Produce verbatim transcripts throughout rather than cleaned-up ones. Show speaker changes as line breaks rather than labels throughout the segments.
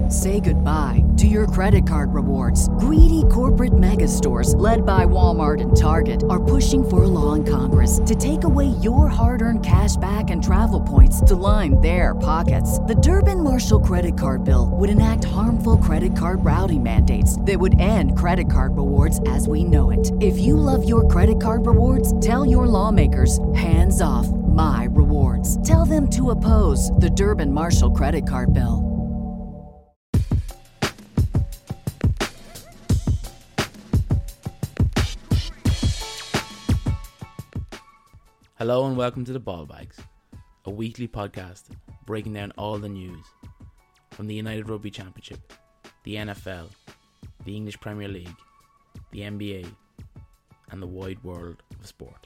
Say goodbye to your credit card rewards. Greedy corporate mega stores, led by Walmart and Target, are pushing for a law in Congress to take away your hard-earned cash back and travel points to line their pockets. The Durbin-Marshall credit card bill would enact harmful credit card routing mandates that would end credit card rewards as we know it. If you love your credit card rewards, tell your lawmakers, hands off my rewards. Tell them to oppose the Durbin-Marshall credit card bill.
Hello and welcome to the Ball Bags, a weekly podcast breaking down all the news from the United Rugby Championship, the N F L, the English Premier League, the N B A, and the wide world of sport.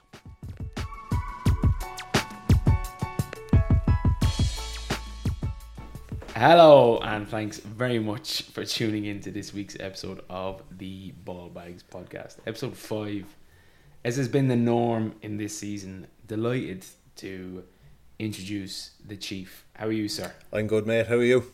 Hello and thanks very much for tuning in to this week's episode of the Ball Bags podcast, episode five. As has been the norm in this season, delighted to introduce the Chief. How are you, sir?
I'm good, mate. How are you?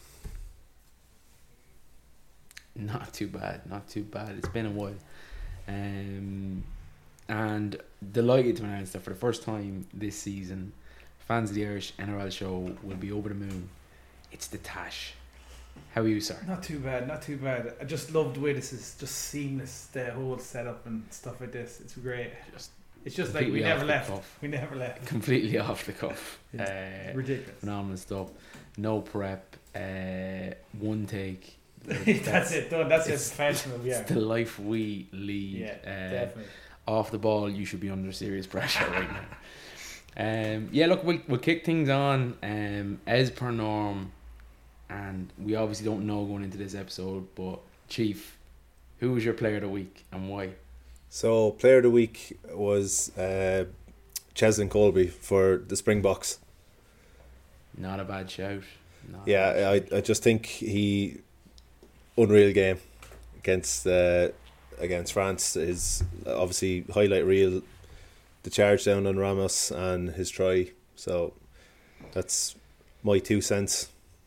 Not too bad, not too bad. It's been a while. Um, and delighted to announce that for the first time this season, fans of the Irish N R L show will be over the moon. It's the Tash. How are you, sir?
Not too bad, not too bad. I just love the way this is just seamless, the whole setup and stuff like this. It's great. Just It's just like we never left. Cuff. We never left.
Completely off the cuff.
Uh, ridiculous.
Phenomenal stuff. No prep. Uh, one take.
that's, that's it. Done. That's it. Professional. Yeah.
It's the life we lead.
Yeah, uh, definitely.
Off the ball, you should be under serious pressure right now. Um, yeah, look, we'll we'll kick things on. Um, as per norm, and we obviously don't know going into this episode, but Chief, who was your player of the week and why?
So, player of the week was uh, Cheslin Colby for the Springboks.
Not a bad shout. Not
yeah,
bad shout.
I I just think he unreal game against uh, against France is obviously highlight reel. The charge down on Ramos and his try. So that's my two cents.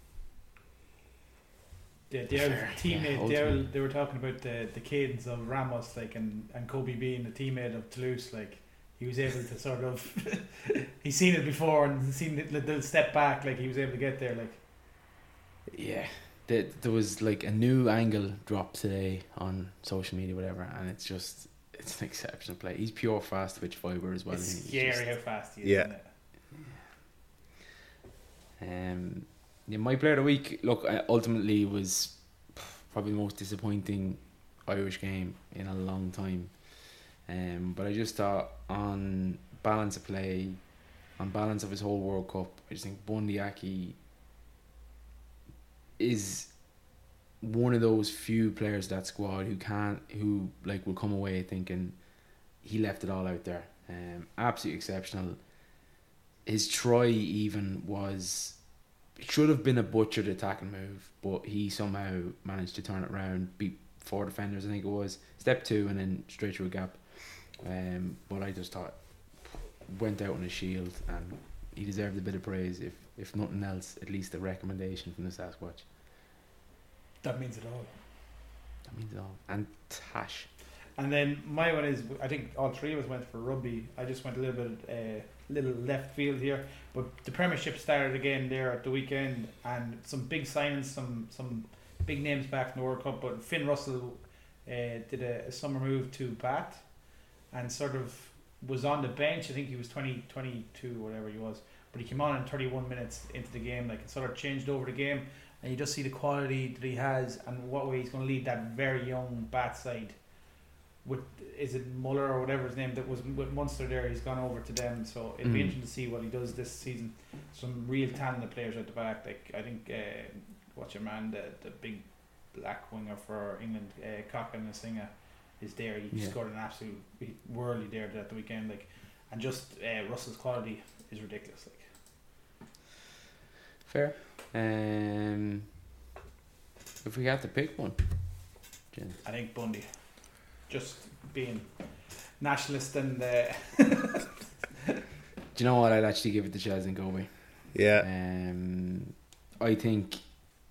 Yeah, the Irish teammate, yeah, they, they were talking about the, the cadence of Ramos, like, and, and Kobe being the teammate of Toulouse, like, he was able to sort of, he's seen it before and seen the, the step back, like, he was able to get there, like.
Yeah, there, there was, like, a new angle dropped today on social media, whatever, and it's just, it's an exceptional play. He's pure fast twitch fibre as well.
It's scary just, how fast he is,
yeah.
isn't it?
Yeah. Um... Yeah, my player of the week, look, ultimately was probably the most disappointing Irish game in a long time. Um, but I just thought on balance of play, on balance of his whole World Cup, I just think Bundee Aki is one of those few players that squad who can't, who like will come away thinking he left it all out there. Um, absolutely exceptional. His try even was. It should have been a butchered attacking move, but he somehow managed to turn it around, beat four defenders, I think it was. Step two and then straight through a gap. Um, but I just thought, went out on a shield and he deserved a bit of praise, if, if nothing else, at least a recommendation from the Sasquatch.
That means it all.
That means it all. And Tash.
And then my one is, I think all three of us went for rugby. I just went a little bit, uh, little left field here, but the Premiership started again there at the weekend, and some big signings, some some big names back from the World Cup. But Finn Russell uh, did a, a summer move to Bath, and sort of was on the bench. I think he was twenty, twenty-two, whatever he was, but he came on in thirty-one minutes into the game, like, it sort of changed over the game, and you just see the quality that he has and what way he's going to lead that very young Bath side. With, is it Muller or whatever his name that was with Munster there, he's gone over to them, so it'll mm. be interesting to see what he does this season. Some real talented players at the back, like I think uh, what's your man, the, the big black winger for England, uh, Cochran Singer is there. He yeah. scored an absolute whirly there at the weekend, like, and just uh, Russell's quality is ridiculous, like.
Fair. Um, if we had to pick one, Jen.
I think Bundee. Just being nationalist and uh
do you know what, I'd actually give it to Cheslin Colby.
Yeah.
Um, I think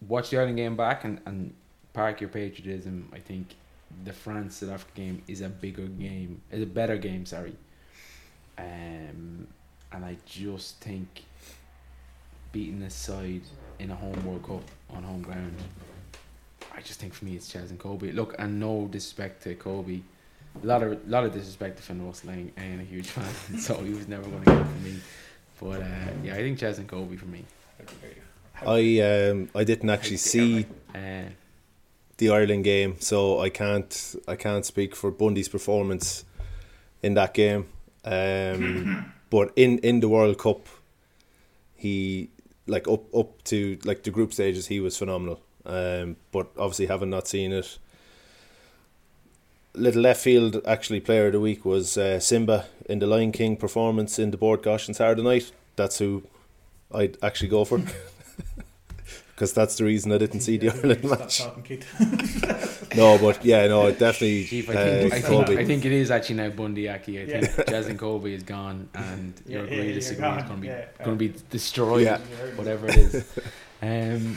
watch the Ireland game back and, and park your patriotism. I think the France South Africa game is a bigger game, is a better game. Sorry, um, and I just think beating this side in a home World Cup on home ground, I just think for me it's Chaz and Kobe. Look, and no disrespect to Kobe, a lot of lot of disrespect to Finn Russell. I ain't a huge fan, so he was never going to get it for me. But uh, yeah, I think Chaz and Kobe for me.
I um I didn't actually see
Uh,
the Ireland game, so I can't I can't speak for Bundy's performance in that game. Um, but in, in the World Cup, he like up up to like the group stages, he was phenomenal. Um, but obviously having not seen it, little left field actually player of the week was uh, Simba in the Lion King performance in the Board Gosh on Saturday night. That's who I'd actually go for. Because that's the reason I didn't see the Ireland match. No, but yeah, no, definitely.
Chief, I,
uh,
think, I, think,
Kobe.
I think it is actually now Bundy Aki. I
Yeah.
think Chaz and Kobe is gone, and
Yeah,
your
yeah,
agree
you're
disagree
gone.
is going to be
Yeah,
going to be destroyed,
Yeah.
whatever it is. Um,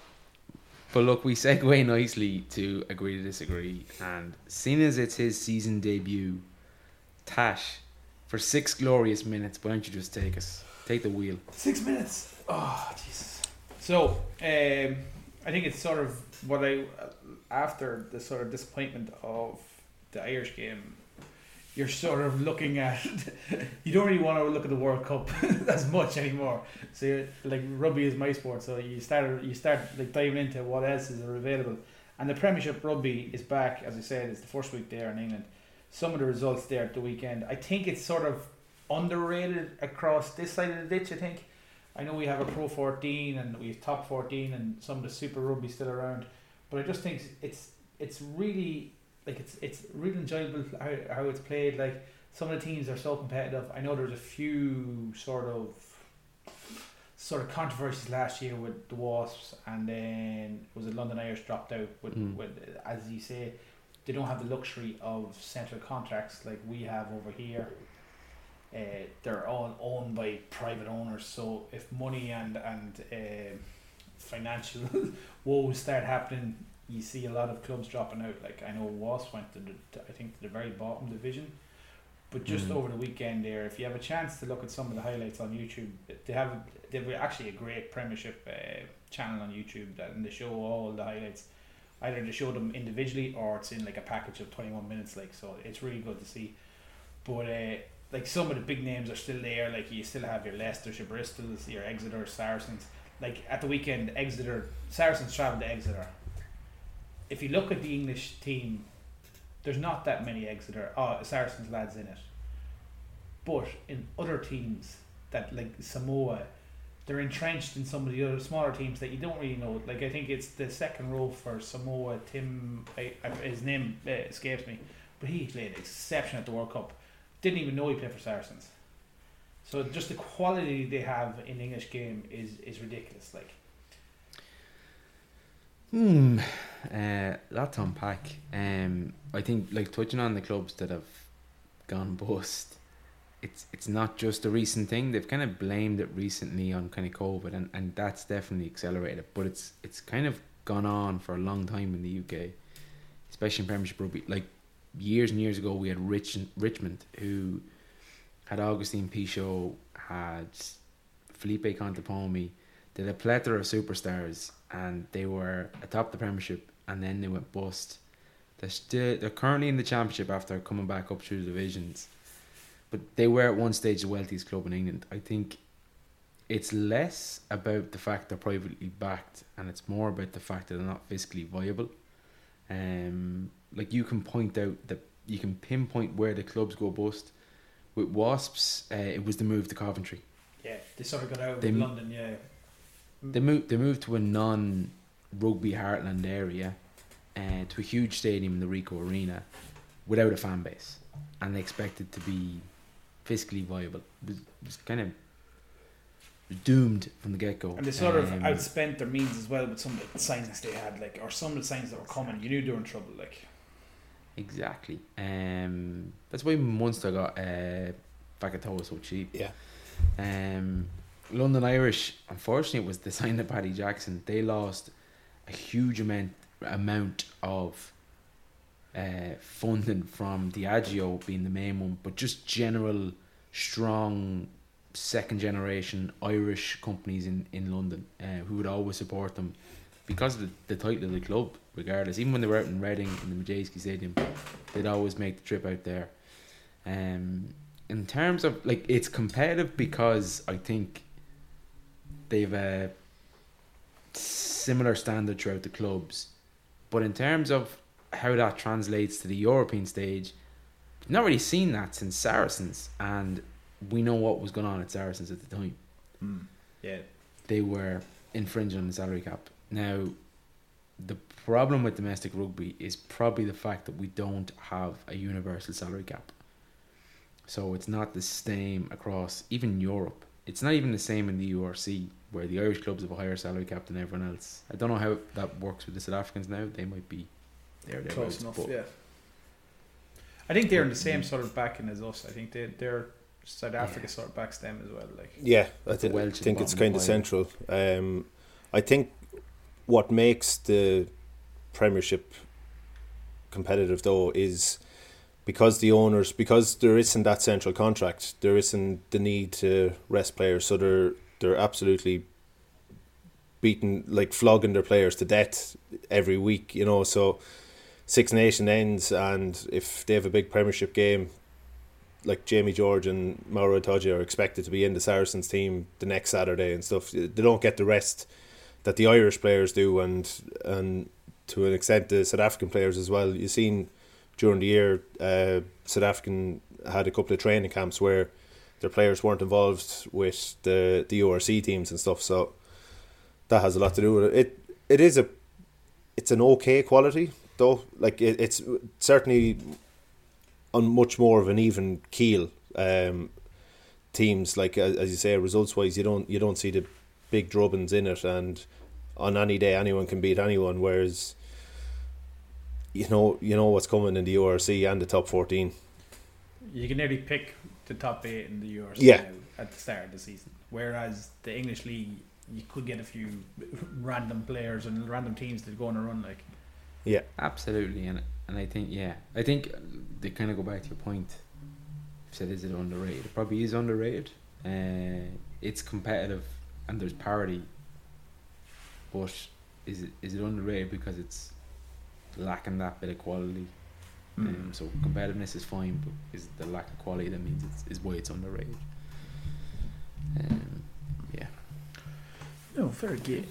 but look, we segue nicely to agree to disagree, and seeing as it's his season debut, Tash, for six glorious minutes, why don't you just take us, take the wheel?
Six minutes. Oh, Jesus. So, um, I think it's sort of what I, after the sort of disappointment of the Irish game, you're sort of looking at, you don't really want to look at the World Cup as much anymore. So, you're, like, rugby is my sport, so you start, you start like diving into what else is available. And the Premiership rugby is back, as I said, it's the first week there in England. Some of the results there at the weekend, I think it's sort of underrated across this side of the ditch, I think. I know we have a Pro fourteen and we have Top fourteen and some of the Super Rugby still around, but I just think it's it's really like it's it's really enjoyable how, how it's played. Like some of the teams are so competitive. I know there's a few sort of sort of controversies last year with the Wasps, and then was it London Irish dropped out with,
Mm.
with as you say, they don't have the luxury of central contracts like we have over here. Uh, they're all owned by private owners, so if money and and uh, financial woes start happening, you see a lot of clubs dropping out. Like I know Wasps went to the, to, I think to the very bottom division, but just
Mm.
over the weekend there, if you have a chance to look at some of the highlights on YouTube, they have they have actually a great Premiership uh, channel on YouTube that and they show all the highlights. Either they show them individually or it's in like a package of twenty one minutes. Like so, it's really good to see. But uh, like some of the big names are still there. Like you still have your Leicesters, your Bristols, your Exeter, Saracens. Like at the weekend, Exeter Saracens travelled to Exeter. If you look at the English team, there's not that many Exeter uh, Saracens lads in it. But in other teams that like Samoa, they're entrenched in some of the other smaller teams that you don't really know. Like I think it's the second row for Samoa. Tim, I, I, his name uh, escapes me, but he played exception at the World Cup. Didn't even know he played for Saracens. So just the quality they have in the English game is is ridiculous. Like,
Hmm, uh, lot to unpack. Um, I think like touching on the clubs that have gone bust, it's it's not just a recent thing. They've kind of blamed it recently on kind of COVID, and, and that's definitely accelerated. But it's it's kind of gone on for a long time in the U K, especially in Premiership rugby. Like years and years ago, we had Rich Richmond, who had Augustine Pichot, had Felipe Contepomi. They had a plethora of superstars, and they were atop the Premiership, and then they went bust. They're still they're currently in the Championship after coming back up through the divisions, but they were at one stage the wealthiest club in England. I think it's less about the fact they're privately backed, and it's more about the fact that they're not fiscally viable. Um, like you can point out that you can pinpoint where the clubs go bust. With Wasps, uh, it was the move to Coventry.
yeah, they sort of got out
They
of
m-
London. Yeah,
They moved. They moved to a non-rugby heartland area, uh, to a huge stadium in the Ricoh Arena, without a fan base, and they expected to be fiscally viable. It was, it was kind of doomed from the get go.
and they sort of
Um,
outspent their means as well with some of the signings they had, like or some of the signings that were coming. You knew they were in trouble. Like,
Exactly. Um, that's why Munster got uh, Vakatawa so cheap.
Yeah.
Um, London Irish, unfortunately, it was the sign of Paddy Jackson. They lost a huge amount amount of uh, funding from Diageo being the main one, but just general strong second generation Irish companies in, in London uh, who would always support them because of the, the title of the club, regardless. Even when they were out in Reading in the Majeski Stadium, they'd always make the trip out there. Um, in terms of, like, it's competitive because I think they've a similar standard throughout the clubs, but in terms of how that translates to the European stage, we've not really seen that since Saracens, and we know what was going on at Saracens at the time.
Mm. Yeah,
they were infringing on the salary cap. Now, the problem with domestic rugby is probably the fact that we don't have a universal salary cap. So it's not the same across even Europe. It's not even the same in the U R C, where the Irish clubs have a higher salary cap than everyone else. I don't know how that works with the South Africans now. They might be there,
close enough. Yeah, I think they're in the same sort of backing as us. I think they they're South Africa yeah. sort of backs them as well. Like
yeah, I th- think it's kind of central. Um, I think what makes the Premiership competitive though is because the owners, because there isn't that central contract, there isn't the need to rest players, so they're they're absolutely beating, like flogging their players to death every week, you know. So Six Nation ends, and if they have a big Premiership game, like Jamie George and Mauro Itoje are expected to be in the Saracens team the next Saturday and stuff. They don't get the rest that the Irish players do, and and to an extent the South African players as well. You've seen during the year, uh, South African had a couple of training camps where their players weren't involved with the, the U R C teams and stuff, so that has a lot to do with it. It it is a it's an okay quality though. Like it, it's certainly on much more of an even keel. Um, teams, like as, as you say, results wise, you don't you don't see the big drubbings in it, and on any day anyone can beat anyone. Whereas you know you know what's coming in the U R C and the top fourteen.
You can nearly pick the top eight in the U R C
yeah.
now at the start of the season. Whereas the English League, you could get a few random players and random teams that go on a run. Like,
yeah,
absolutely, and and I think yeah, I think they kind of go back to your point. You said, is it underrated? It probably is underrated. Uh, it's competitive and there's parity, but is it is it underrated because it's lacking that bit of quality? Mm. Um, so competitiveness is fine, but is the lack of quality that means it's is why it's underrated. Um, yeah.
No, very good.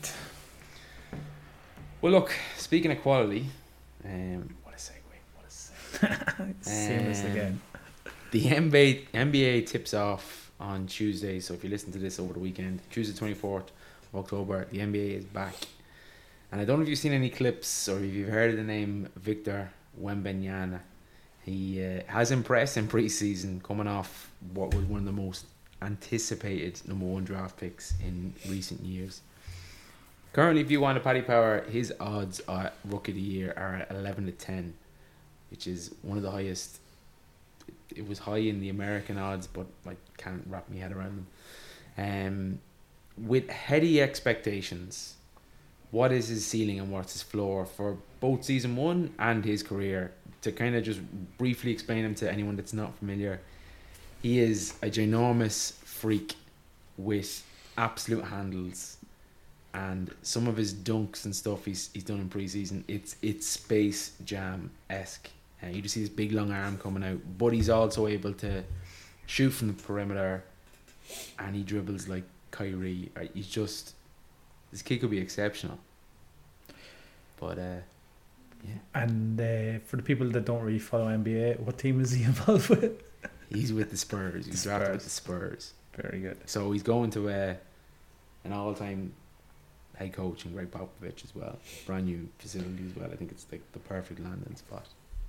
Well, look. Speaking of quality, um, what a segue! What a segue!
Seamless
um,
again.
The N B A N B A tips off on Tuesday. So if you listen to this over the weekend, Tuesday twenty fourth of October, the N B A is back. And I don't know if you've seen any clips or if you've heard of the name Victor Wembanyama. He uh, has impressed in pre-season, coming off what was one of the most anticipated number one draft picks in recent years. Currently, if you want a Paddy Power, his odds are rookie of the year are at eleven to ten, which is one of the highest. It was high in the American odds, but I can't wrap my head around them. Um, with heady expectations, what is his ceiling and what's his floor for both season one and his career? To kind of just briefly explain him to anyone that's not familiar, he is a ginormous freak with absolute handles, and some of his dunks and stuff he's he's done in preseason, it's it's Space Jam esque. Uh, you just see this big long arm coming out, but he's also able to shoot from the perimeter, and he dribbles like Kyrie. Uh, he's just this kid could be exceptional. But uh, yeah.
And uh, for the people that don't really follow N B A, what team is he involved with?
He's with the Spurs. He's
the
drafted
Spurs.
with the Spurs.
Very good.
So he's going to uh, an all-time head coach in Greg Popovich as well. Brand new facility as well. I think it's like the perfect landing spot.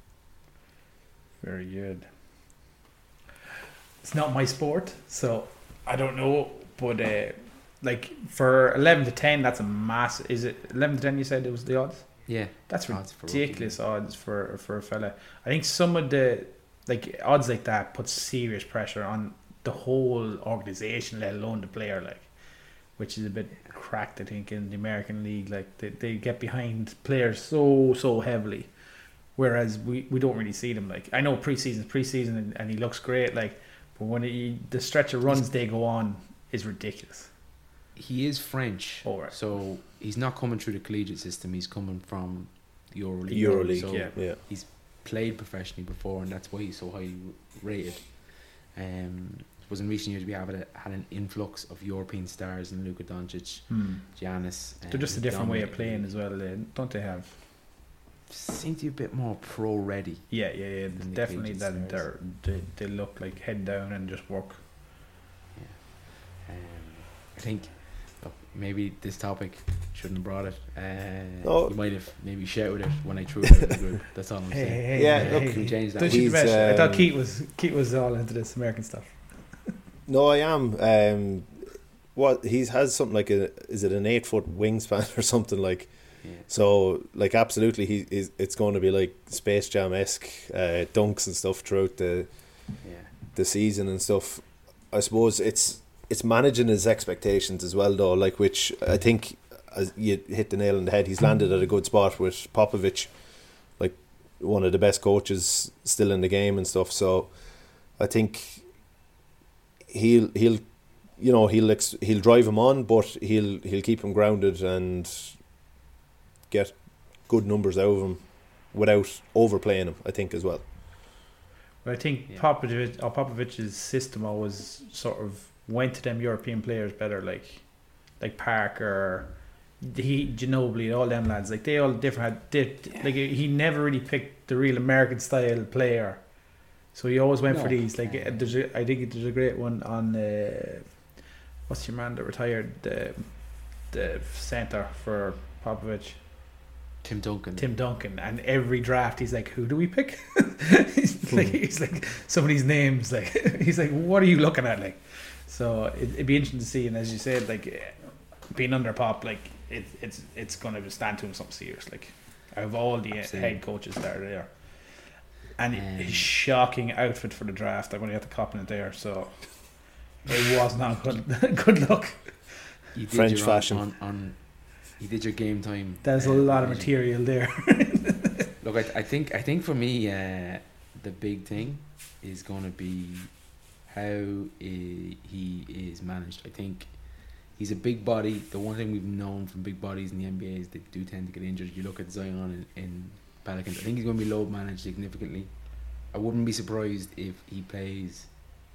Very good. It's not my sport, so I don't know. But uh, like for eleven to ten, that's a mass. Is it eleven to ten? You said it was the odds.
Yeah,
that's
odds
ridiculous
for
odds for for a fella. I think some of the like odds like that put serious pressure on the whole organization, let alone the player. Like which is a bit cracked, I think, in the American League. Like they, they get behind players so so heavily, whereas we, we don't really see them. Like I know preseason preseason and, and he looks great. Like, but when he, the stretch of runs they go on is ridiculous.
He is French,
Oh, right.
so he's not coming through the collegiate system. He's coming from the EuroLeague.
EuroLeague,
so
yeah.
yeah.
he's played professionally before, and that's why he's so highly rated. Um, I suppose in recent years we have had, a, had an influx of European stars in Luka Doncic,
Hmm.
Giannis.
They're just a
um,
different way of
dominated.
playing as well, eh? Don't they have?
Seem to be a bit more pro ready.
Yeah, yeah, yeah.
Than the
Definitely
collegiate
that they're, they they look like head down and just work.
Um, I think look, maybe this topic shouldn't have brought it. Uh,
No.
You might have maybe shouted it when I threw it in the group. That's all I'm
Hey,
saying.
hey, hey,
Yeah,
hey,
look,
hey,
we can change that.
don't you
He's,
mess- I thought
um,
Keith was Keith was all into this American stuff.
No, I am. Um, what he has something like a is it an eight foot wingspan or something like?
Yeah.
So like absolutely, he is. It's going to be like Space Jam esque uh, dunks and stuff throughout the
Yeah.
the season and stuff. I suppose it's it's managing his expectations as well, though. Like which I think, as you hit the nail on the head, he's landed at a good spot with Popovich, like one of the best coaches still in the game and stuff. So I think he'll he'll you know he'll ex- he'll drive him on, but he'll he'll keep him grounded and get good numbers out of him without overplaying him, I think, as well.
But I think
Yeah.
Popovich, or Popovich's system always sort of went to them European players better, like like Parker, he Ginobili, all them lads. Like they all different. Had, did, like he never really picked the real American style player, so he always went
No.
for these. Like
Uh,
there's, a, I think there's a great one on uh, what's your man that retired, the the center for Popovich.
Tim Duncan.
Tim Duncan, and every draft he's like, who do we pick? he's like, he's like some of these names, like he's like, what are you looking at, like? So it, it'd be interesting to see, and as you said, like eh, being under Pop, like it, it's it's going to stand to him something serious, like out of all the eh,
Absolutely.
head coaches that are there, and
Um,
his shocking outfit for the draft. I'm going to have to cop in it there, so it was not good. Good luck.
You did
French
your own-
fashion.
On, on, you did your game time.
There's a
uh,
lot of
version.
material there.
Look, I, I think I think for me, uh, the big thing is going to be how he, he is managed. I think he's a big body. The one thing we've known from big bodies in the N B A is they do tend to get injured. You look at Zion in, in Pelicans. I think he's going to be load managed significantly. I wouldn't be surprised if he plays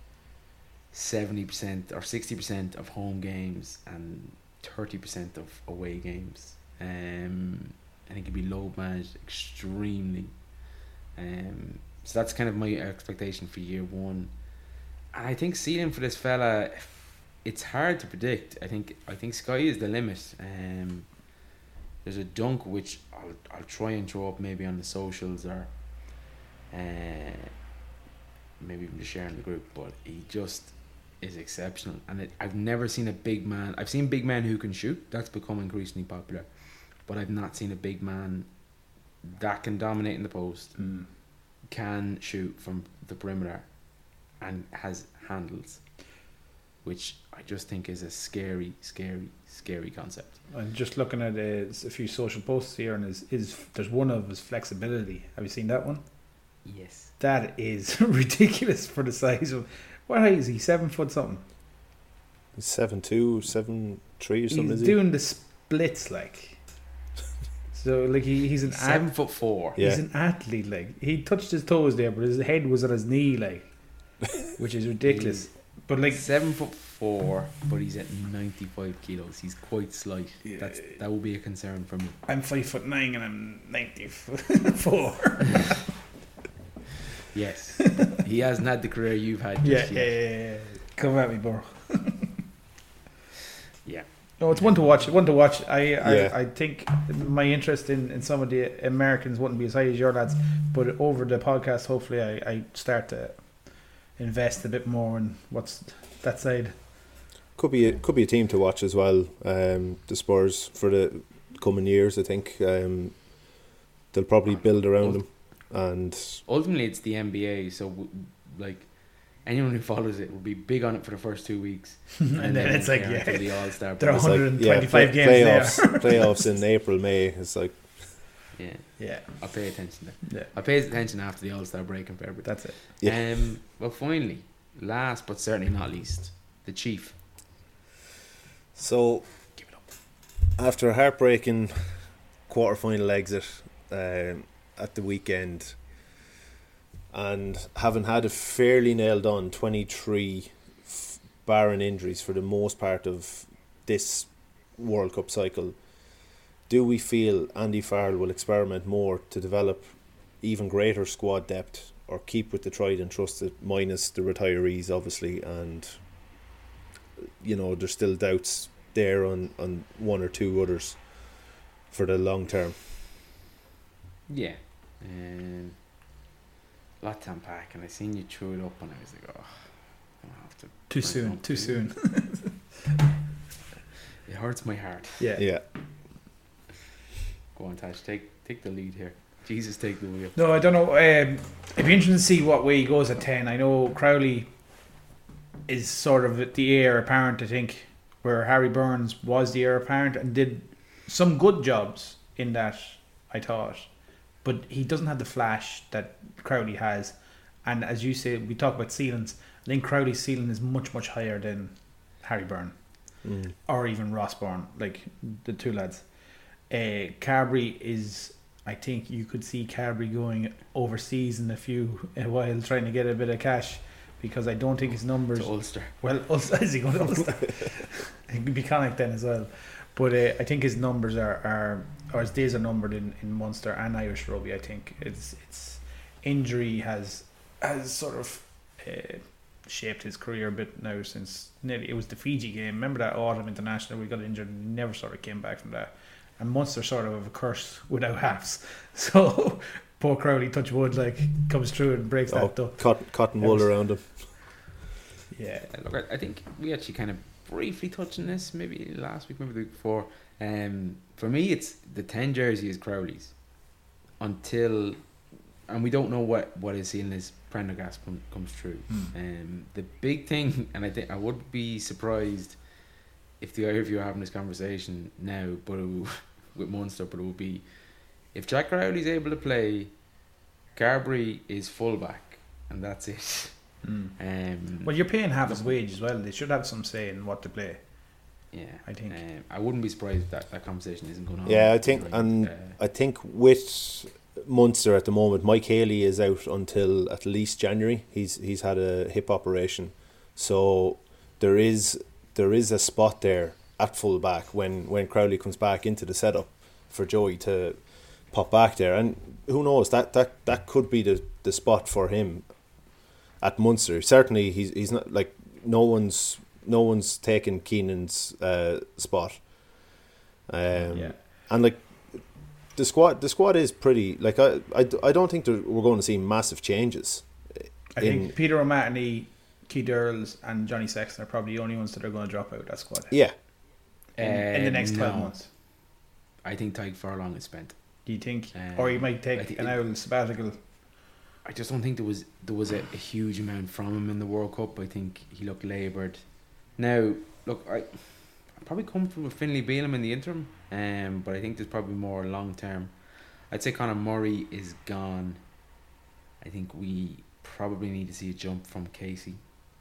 seventy percent or sixty percent of home games and thirty percent of away games. Um, I think he'd be load managed extremely. Um, so that's kind of my expectation for year one. And I think ceiling for this fella, it's hard to predict. I think I think sky is the limit. Um, there's a dunk which I'll I'll try and throw up maybe on the socials or uh, maybe even just share in the group. But he just is exceptional, and it, I've never seen a big man. I've seen big men who can shoot. That's become increasingly popular, but I've not seen a big man that can dominate in the post,
Mm.
can shoot from the perimeter, and has handles, which I just think is a scary, scary, scary concept.
I'm just looking at uh, a few social posts here, and his, his there's one of his flexibility. Have you seen that one?
Yes.
That is ridiculous for the size of. What height is he? Seven foot something.
Seven two, seven three or something.
He's
Is he?
doing the splits like. So like he, he's an
Seven
at,
foot four.
Yeah.
he's an athlete like he touched his toes there, but his head was at his knee like, which is ridiculous. But like
Seven foot four, but he's at ninety five kilos. He's quite slight.
Yeah.
That's that would be a concern for me.
I'm five foot nine and I'm ninety four.
Yes. He hasn't had the career you've had
Yeah,
just
yeah,
yet.
yeah, yeah. Come at me, bro.
Yeah.
No, it's one to watch. One to watch. I,
Yeah.
I, I think my interest in, in some of the Americans wouldn't be as high as your lads, but over the podcast, hopefully, I, I start to invest a bit more in what's that side.
Could be a, could be a team to watch as well. Um, the Spurs for the coming years, I think. Um, they'll probably build around them, and
Ultimately, it's the N B A. So, w- like, anyone who follows it will be big on it for the first two weeks,
and, and then
they
it's
won't
like,
care
yeah,
until the All Star.
there are
It's
one
like,
hundred
yeah,
twenty-five
play-
games
playoffs, playoffs in April, May. It's like,
Yeah,
yeah,
I'll pay attention. To
yeah,
I'll pay attention after the All Star break in February.
that's it.
Yeah.
Um. Well, finally, last but certainly not least, the Chief.
so
Give it up.
after a heartbreaking quarter-final exit um, at the weekend, and having had a fairly nailed on twenty-three f- barren injuries for the most part of this World Cup cycle, do we feel Andy Farrell will experiment more to develop even greater squad depth, or keep with the tried and trusted, minus the retirees obviously, and you know there's still doubts there on, on one or two others for the long term?
Yeah. Um. Lot to unpack, and I seen you chew it up, and I was like, oh, I'm gonna have to.
Too
bring it
soon,
up
too
to
soon.
It hurts my heart.
Yeah,
Yeah.
Go on, Tash. Take take the lead here. Jesus, take the wheel.
No, I don't know. Um, it'd be interesting to see what way he goes at ten. I know Crowley is sort of the heir apparent, I think, where Harry Burns was the heir apparent and did some good jobs in that, I thought. But he doesn't have the flash that Crowley has. And as you say, we talk about ceilings. I think Crowley's ceiling is much, much higher than Harry Byrne.
Mm.
Or even Ross Byrne, like the two lads. Uh, Carberry is, I think you could see Carberry going overseas in a few a while, trying to get a bit of cash, because I don't think his numbers.
To Ulster.
Well, Ulster, is he going to Ulster? He could be Connacht then as well. But uh, I think his numbers are, are or his days are numbered in, in Munster and Irish rugby. I think it's it's injury has has sort of uh, shaped his career a bit now since nearly it was the Fiji game. Remember that autumn international we got injured and he never sort of came back from that. And Munster sort of have a curse without halves. So poor Crowley, touch wood, like comes through and breaks
Oh,
that duck.
cotton, cotton wool around him.
Yeah.
Uh, Look, I, I think we actually kind of briefly touched on this maybe last week, maybe the week before. Um, for me, it's the ten jersey is Crowley's until, and we don't know what what his ceiling is. Prendergast com, comes through.
Hmm.
Um, the big thing, and I think I would be surprised if the either of you are having this conversation now, but it will, with Munster, but it would be if Jack Crowley's able to play, Carberry is fullback, and that's it.
Mm.
Um,
Well, you're paying half his wage as well. They should have some say in what to play.
yeah,
I think.
Um, I wouldn't be surprised if that, that conversation isn't going on.
Yeah, I think, and
uh,
I think with Munster at the moment, Mike Haley is out until at least January. He's he's had a hip operation, so there is there is a spot there at full back when when Crowley comes back into the setup for Joey to pop back there, and who knows, that that, that could be the, the spot for him at Munster. Certainly, he's he's not like no one's no one's taken Keenan's uh, spot. Um,
Yeah.
and like the squad, the squad is pretty. Like I, I, I don't think that we're going to see massive changes.
I
in-
think Peter O'Mahony, Keith Earls, and Johnny Sexton are probably the only ones that are going to drop out of that squad
Yeah,
in, in the
Uh,
next twelve
no.
months.
I think Tyke Furlong is spent.
Do you think?
Um,
or you might
I
take
think
an
it-
owl sabbatical.
I just don't think there was there was a, a huge amount from him in the World Cup. I think he looked laboured. Now, look, I I'm probably comfortable with Finlay Beelum in the interim, um, but I think there's probably more long term. I'd say Conor Murray is gone. I think we probably need to see a jump from Casey.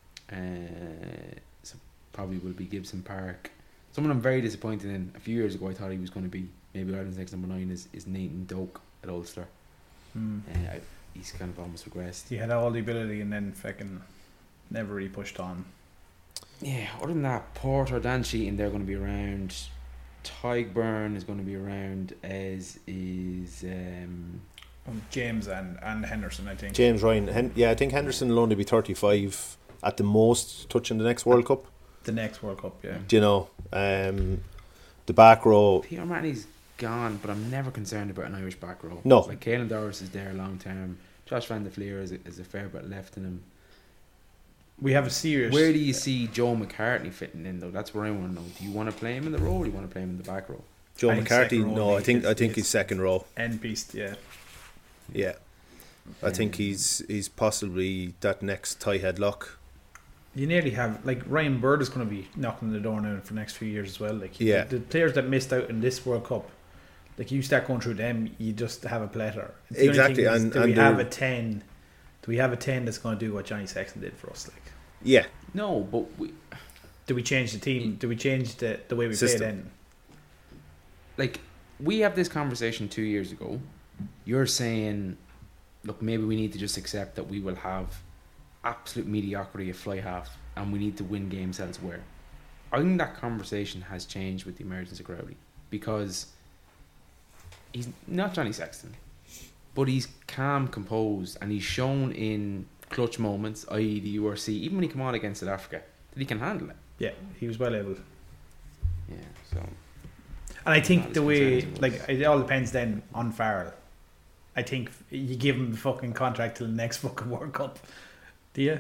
Uh, so probably will be Gibson Park. Someone I'm very disappointed in. A few years ago, I thought he was going to be maybe Ireland's next number nine is, is Nathan Doak at Ulster.
Hmm.
Uh, I, he's kind of almost regressed.
He had all the ability and then fucking never really pushed on.
Yeah, other than that, Porter, Dan Sheehan, they're going to be around. Tygburn is going to be around, as is um,
Um, James and, and Henderson, I think.
James Ryan. Hen- yeah, I think Henderson will only be thirty-five at the most, touching the next World Cup.
The next World Cup, yeah.
Do you know? Um, the back row.
Peter O'Mahony's gone, but I'm never concerned about an Irish back row.
No.
Like Caelan Doris is there long term. Josh Van der Fleer is a, is a fair bit left in him.
We have a serious.
Where do you see Joe McCartney fitting in though? That's where I want to know. Do you want to play him in the row, or do you want to play him in the back row?
Joe
I think
McCarthy.
second row
No,
would
I
be
think
his-
I think
his-
he's second row.
end beast? Yeah.
Yeah. I think
Um,
he's he's possibly that next tie head lock.
You nearly have, like, Ryan Bird is going to be knocking on the door now for the next few years as well. Like,
Yeah.
the, the players that missed out in this World Cup, like, you start going through them, you just have a plethora. The only
Exactly,
thing is,
and-
do
and
we have a
they're-
ten? Do we have a ten that's going to do what Johnny Sexton did for us? Like,
Yeah,
No, but we,
do we change the team? Do we change the the way we
System.
play then?
like we have this conversation two years ago. You're saying, look, maybe we need to just accept that we will have absolute mediocrity at fly half, and we need to win games elsewhere. I think that conversation has changed with the emergence of Crowley, because he's not Johnny Sexton, but he's calm, composed, and he's shown in clutch moments, that is the U R C, even when he came on against South Africa, that he can handle it.
Yeah, he was well able.
Yeah, so
And I think
Not
the
as
way,
concerned as it
like, it all depends then on Farrell. I think you give him the fucking contract till the next fucking World Cup. Do you?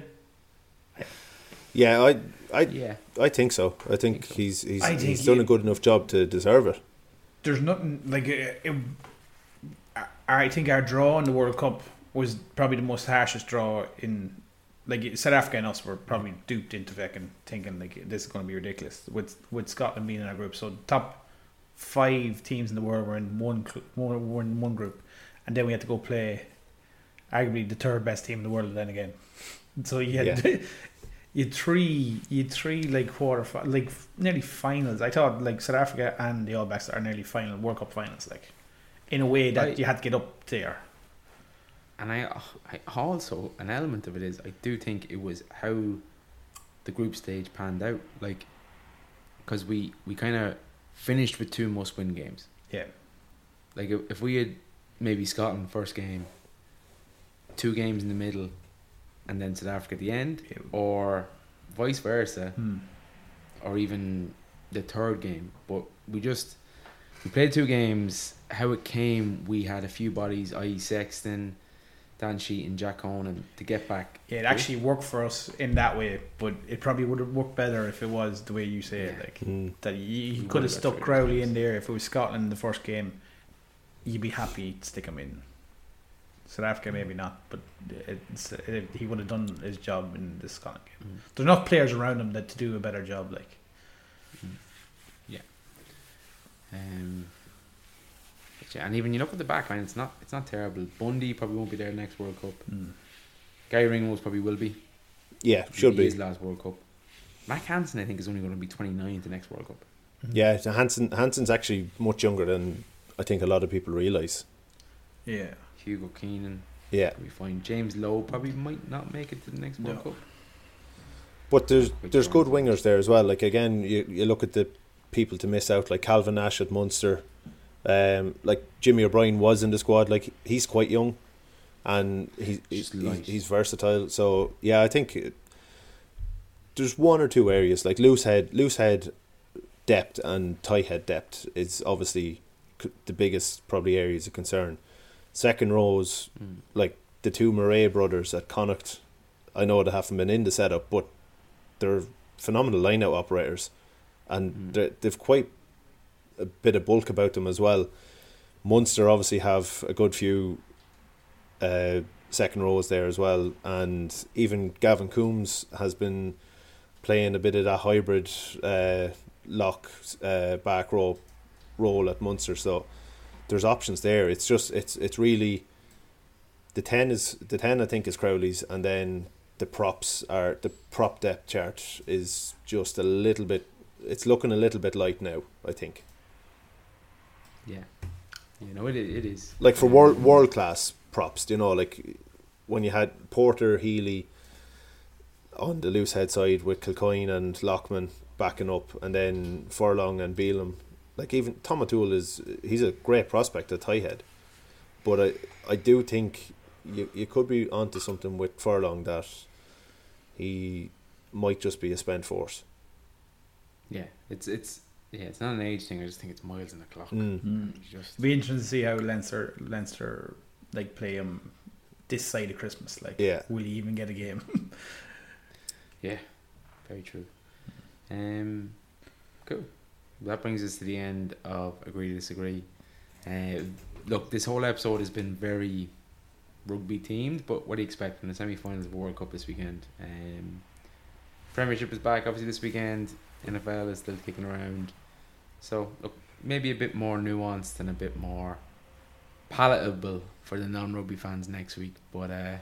yeah, I I
yeah,
I think so. I think,
think so.
he's he's
I think
he's done
he-
a good enough job to deserve it.
There's nothing like it, it, I think our draw in the World Cup was probably the most harshest draw in, like, South Africa and us were probably duped into fucking thinking like this is going to be ridiculous with with Scotland being in our group. So the top five teams in the world were in one cl- were were in one group, and then we had to go play arguably the third best team in the world then again. So you had
Yeah.
you had three you had three like quarter fi- like nearly finals. I thought like South Africa and the All Blacks are nearly final World Cup finals, like, in a way that
I-
you had to get up there.
and I, I also, an element of it is I do think it was how the group stage panned out, like, because we we kind of finished with two must win games.
Yeah.
Like if, if we had maybe Scotland first game, two games in the middle, and then South Africa at the end,
Yeah.
or vice versa,
Hmm.
or even the third game. But we just we played two games. How it came, we had a few bodies, that is. Sexton, Dan Sheehan, Jack Conan, to get back.
Yeah, it actually worked for us in that way, but it probably would have worked better if it was the way you say it.
Yeah.
Like,
Mm.
that you, you
We
could have
would've got
stuck
through
Crowley
those
in there. If it was Scotland in the first game, you'd be happy to stick him in. South Africa maybe not, but it's, it, he would have done his job in the Scotland game.
Mm.
There's enough players around him that to do a better job. Like,
Um, but yeah, and even you look at the back line, it's not it's not terrible. Bundy probably won't be there next World Cup.
mm.
Gary Ringwald probably will be.
Yeah, should
He
be.
His last World Cup. Mac Hansen, I think, is only going to be twenty-nine the next World Cup.
Yeah, so Hansen Hansen's actually much younger than I think a lot of people realise.
yeah,
Hugo Keenan
Yeah,
will be fine. James Lowe probably might not make it to the next World
No.
Cup.
but there's
Which
there's good
one?
wingers there as well. Like again, you you look at the people to miss out, like Calvin Nash at Munster. Um, like Jimmy O'Brien was in the squad. Like he's quite young, and he, he's
Just light.
he's versatile. So yeah, I think it, there's one or two areas like loose head, loose head depth and tight head depth is obviously c- the biggest probably areas of concern. Second rows,
Mm.
like the two Murray brothers at Connacht, I know they haven't been in the setup, but they're phenomenal line-out operators, and
Mm.
they're- they've quite a bit of bulk about them as well. Munster obviously have a good few uh, second rows there as well, and even Gavin Coombs has been playing a bit of that hybrid uh, lock uh, back row role at Munster, so there's options there. It's just it's it's really the ten is the ten I think is Crowley's, and then the props are the prop depth chart is just a little bit. It's looking a little bit light now, I think.
Yeah, you know it. It is
Like for world world class props, you know, like when you had Porter, Healy on the loose head side with Kilcoyne and Lockman backing up, and then Furlong and Beelum. Like even Tom O'Toole is he's a great prospect at tight head, but I I do think you you could be onto something with Furlong that he might just be a spent force.
Yeah, it's it's yeah, it's not an age thing. I just think it's miles in the clock.
Mm.
Mm.
You just
It'd be interesting to see how Leinster Leinster like play him this side of Christmas. Like,
Yeah.
will he even get a game?
yeah, very true. Um, cool. That brings us to the end of Agree to Disagree. Uh, look, this whole episode has been very rugby themed, but what do you expect in the semi-finals of the World Cup this weekend? Um, Premiership is back obviously this weekend. N F L is still kicking around, so look, maybe a bit more nuanced and a bit more palatable for the non-rugby fans next week. But uh,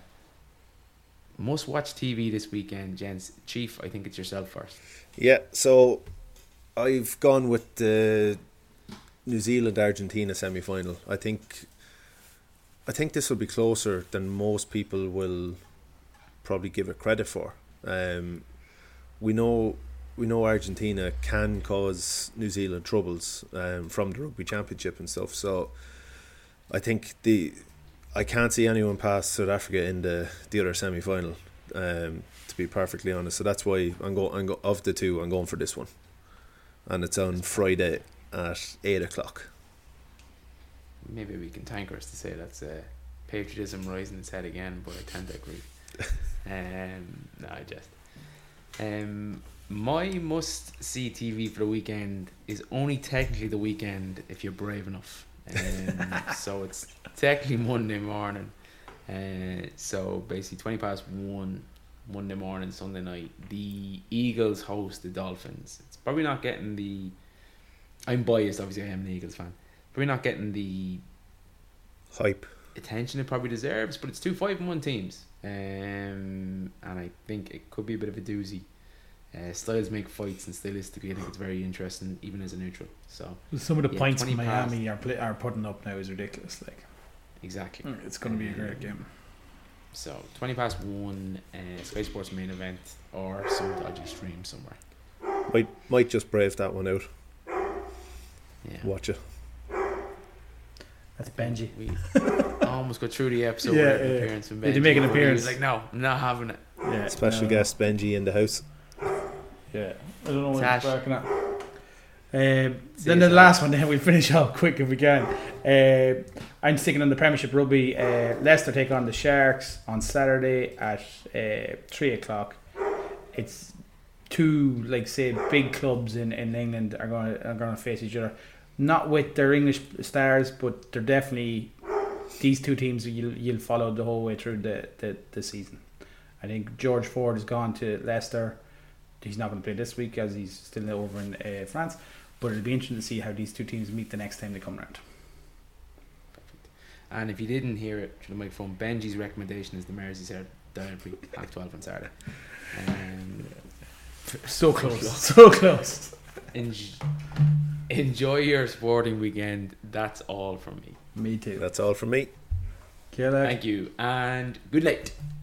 must watch T V this weekend, gents. Chief, I think it's yourself first.
Yeah, so I've gone with the New Zealand Argentina semi final. I think I think this will be closer than most people will probably give it credit for. Um, we know we know Argentina can cause New Zealand troubles um, from the Rugby Championship and stuff. So I think the I can't see anyone past South Africa in the, the other semi final. Um, to be perfectly honest, so that's why I'm going. I'm go, of the two, I'm going for this one, and it's on Friday at eight o'clock.
Maybe we can tanker us to say that's uh, patriotism rising its head again, but I tend to agree. um, no, I just. Um, my must-see T V for the weekend is only technically the weekend if you're brave enough. Um, so it's technically Monday morning. Uh, so basically twenty past one Monday morning, Sunday night. The Eagles host the Dolphins. It's probably not getting the. I'm biased, obviously. I am an Eagles fan. Probably not getting the
hype
attention it probably deserves, but it's two five and one teams, um, and I think it could be a bit of a doozy. Uh, styles make fights, and stylistically, I think it's very interesting, even as a neutral. So
some of the
yeah,
points
twenty
Miami are play, are putting up now is ridiculous. Like
exactly,
it's going to be a great
Um,
game.
So twenty past one, uh, Sky Sports main event, or some dodgy stream somewhere.
Might might just brave that one out.
Yeah,
Watch it.
That's Benji.
We almost got through the episode
Yeah,
with an
yeah.
appearance from Benji.
Did he make an
but he
appearance?
was like, no, I'm not having it.
Yeah,
Special
no.
guest Benji in the house.
Yeah, I don't know what
Tash.
he's barking at. Um,
See
then
you,
the
Tash.
last one, then we'll finish off quick if we can. Uh, I'm sticking on the Premiership Rugby. Uh, Leicester take on the Sharks on Saturday at uh, three o'clock. It's two, like say, big clubs in, in England are going to are going to face each other. Not with their English stars, but they're definitely these two teams you'll you'll follow the whole way through the, the, the season. I think George Ford has gone to Leicester. He's not going to play this week as he's still over in uh, France. But it'll be interesting to see how these two teams meet the next time they come around.
Perfect. And if you didn't hear it through the microphone, Benji's recommendation is the Merseyside Derby half twelve on Saturday. Um,
So close, so close.
enj- enjoy your sporting weekend. That's all from me.
Me too.
That's all from me.
Kia ora.
Thank you and good night.